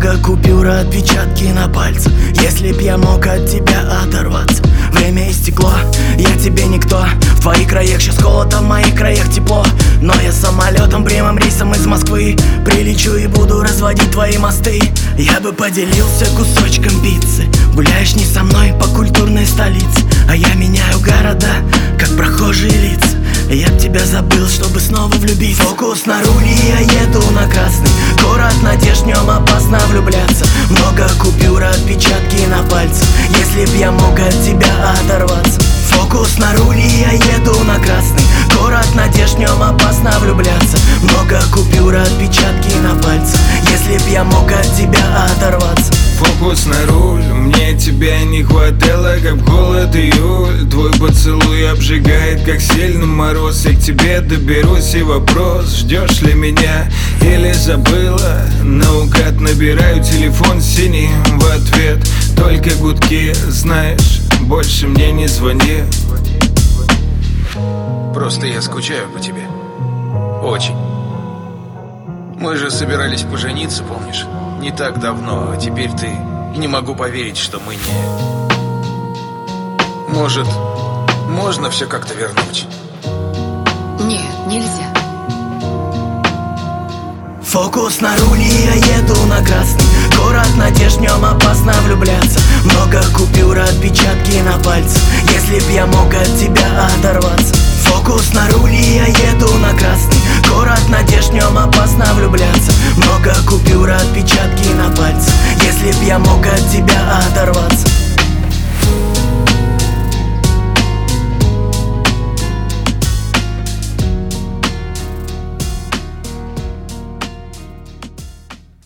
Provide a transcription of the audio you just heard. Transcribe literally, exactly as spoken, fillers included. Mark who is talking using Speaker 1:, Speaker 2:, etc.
Speaker 1: Много купюр, отпечатки на пальцах. Если б я мог от тебя оторваться. Время истекло, я тебе никто. В твоих краях сейчас холод, а в моих краях тепло. Но я самолетом, прямым рейсом из Москвы прилечу и буду разводить твои мосты. Я бы поделился кусочком пиццы. Гуляешь не со мной по культурной столице, а я меняю города, как прохожие лица. Я б тебя забыл, чтобы снова влюбиться. Фокус на руле, я еду на красный. Город надежд, в нем опасно влюбляться. Много купюр, отпечатки на пальцах. Если б я мог от тебя оторваться. Фокус на руле, я еду на красный. Город надежд, в нем опасно влюбляться. Много купюр, отпечатки на пальцах. Если б я мог от тебя оторваться.
Speaker 2: Фокус на руль, мне тебя не хватало, как в голод июль. Твой поцелуй обжигает, как сильный мороз. Я к тебе доберусь, и вопрос: ждешь ли меня или забыла? Наугад набираю телефон синий, в ответ только гудки. Знаешь, больше мне не звони.
Speaker 3: Просто я скучаю по тебе. Очень. Мы же собирались пожениться, помнишь? Не так давно, а теперь ты... И не могу поверить, что мы не... Может, можно все как-то вернуть?
Speaker 4: Нет, нельзя.
Speaker 1: Фокус на руле, я еду на красный. Город надежд, в нем опасно влюбляться. Много купюр, отпечатки на пальцах. Если б я мог от тебя оторваться. Фокус на руле, я еду на красный. Город надежд, в нем опасно влюбляться. Много купюр, отпечатки на пальцах. Если б я мог от тебя